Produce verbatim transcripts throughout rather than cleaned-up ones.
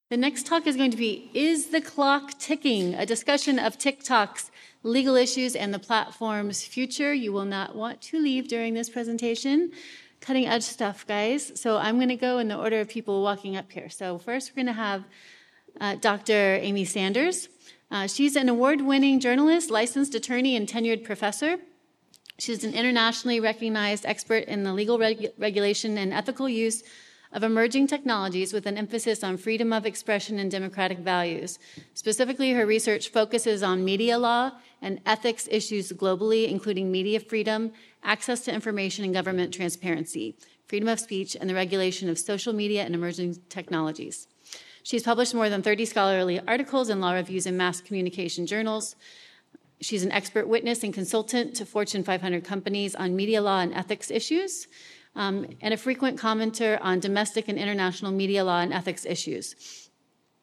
The next talk is going to be, Is the Clock Ticking? A discussion of TikTok's legal issues and the platform's future. You will not want to leave during this presentation. Cutting edge stuff, guys. So I'm going to go in the order of people walking up here. So first we're going to have uh, Doctor Amy Sanders. Uh, she's an award-winning journalist, licensed attorney, and tenured professor. She's an internationally recognized expert in the legal reg- regulation and ethical use of emerging technologies with an emphasis on freedom of expression and democratic values. Specifically, her research focuses on media law and ethics issues globally, including media freedom, access to information and government transparency, freedom of speech, and the regulation of social media and emerging technologies. She's published more than thirty scholarly articles and law reviews in mass communication journals. She's an expert witness and consultant to Fortune five hundred companies on media law and ethics issues, um, and a frequent commenter on domestic and international media law and ethics issues.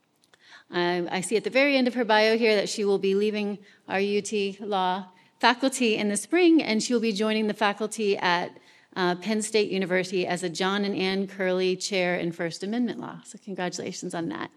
Um, I see at the very end of her bio here that she will be leaving our U T Law faculty in the spring, and she will be joining the faculty at uh, Penn State University as a John and Ann Curley Chair in First Amendment Law. So congratulations on that.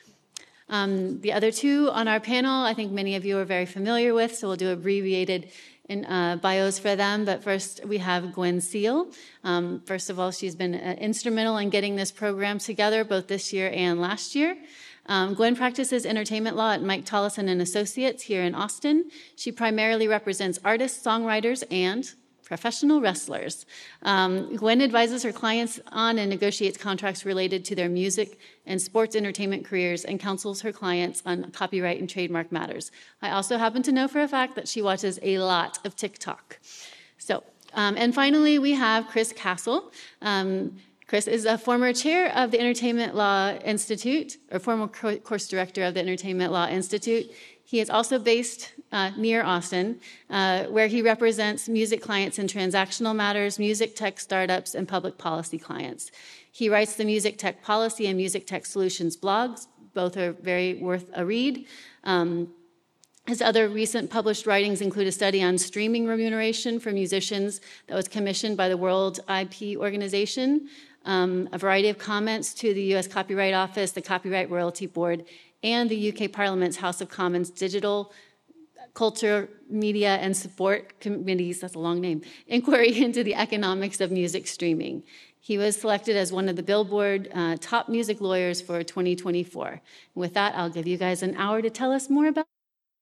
Um, the other two on our panel, I think many of you are very familiar with, so we'll do abbreviated in, uh, bios for them. But first, we have Gwen Seal. Um, first of all, she's been uh, instrumental in getting this program together, both this year and last year. Um, Gwen practices entertainment law at Mike Tollison and Associates here in Austin. She primarily represents artists, songwriters, and professional wrestlers. Um, Gwen advises her clients on and negotiates contracts related to their music and sports entertainment careers and counsels her clients on copyright and trademark matters. I also happen to know for a fact that she watches a lot of TikTok. So, um, and finally, we have Chris Castle. Um, Chris is a former chair of the Entertainment Law Institute, or former course director of the Entertainment Law Institute. He is also based uh, near Austin, uh, where he represents music clients in transactional matters, music tech startups, and public policy clients. He writes the Music Tech Policy and Music Tech Solutions blogs. Both are very worth a read. Um, his other recent published writings include a study on streaming remuneration for musicians that was commissioned by the World I P Organization, um, a variety of comments to the U S Copyright Office, the Copyright Royalty Board, and the U K Parliament's House of Commons Digital, Culture, Media, and Support Committees, that's a long name, inquiry into the economics of music streaming. He was selected as one of the Billboard uh, top music lawyers for twenty twenty-four. And with that, I'll give you guys an hour to tell us more about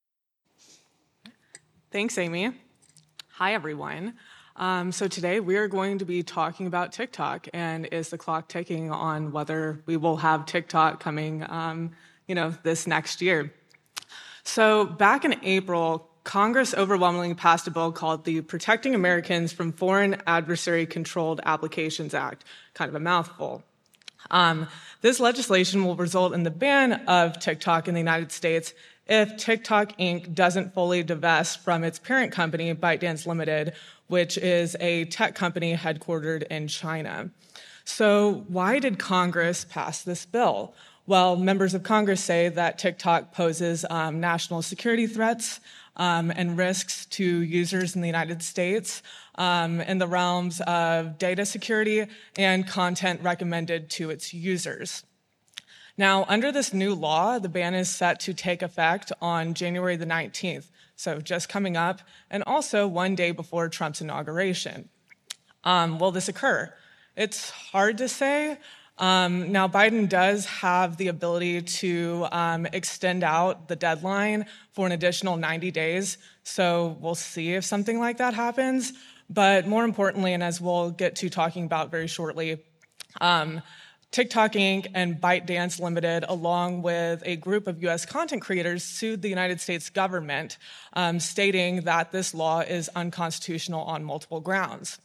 it. Thanks, Amy. Hi, everyone. Um, so today we are going to be talking about TikTok, and is the clock ticking on whether we will have TikTok coming um, you know, this next year. So back in April, Congress overwhelmingly passed a bill called the Protecting Americans from Foreign Adversary Controlled Applications Act, kind of a mouthful. Um, this legislation will result in the ban of TikTok in the United States if TikTok Incorporated doesn't fully divest from its parent company, ByteDance Limited, which is a tech company headquartered in China. So why did Congress pass this bill? Well, members of Congress say that TikTok poses um, national security threats um, and risks to users in the United States um, in the realms of data security and content recommended to its users. Now, under this new law, the ban is set to take effect on January the nineteenth, so just coming up, and also one day before Trump's inauguration. Um, will this occur? It's hard to say. Um, now, Biden does have the ability to um, extend out the deadline for an additional ninety days, so we'll see if something like that happens. But more importantly, and as we'll get to talking about very shortly, um, TikTok Incorporated and ByteDance Limited, along with a group of U S content creators, sued the United States government, um, stating that this law is unconstitutional on multiple grounds.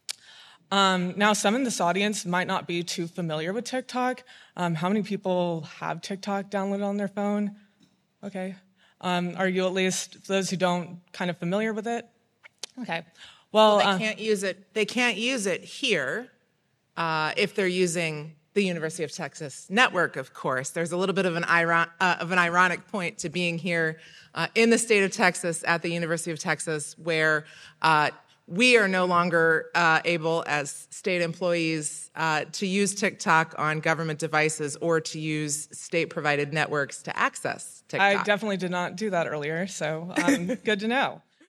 Um, now, some in this audience might not be too familiar with TikTok. Um, how many people have TikTok downloaded on their phone? Okay. Um, are you at least, those who don't, kind of familiar with it? Okay. Well, well they uh, can't use it. They can't use it here uh, if they're using the University of Texas network. Of course, there's a little bit of an iron, uh, of an ironic point to being here uh, in the state of Texas at the University of Texas, where uh, we are no longer uh, able as state employees uh, to use TikTok on government devices or to use state-provided networks to access TikTok. I definitely did not do that earlier, so um, good to know.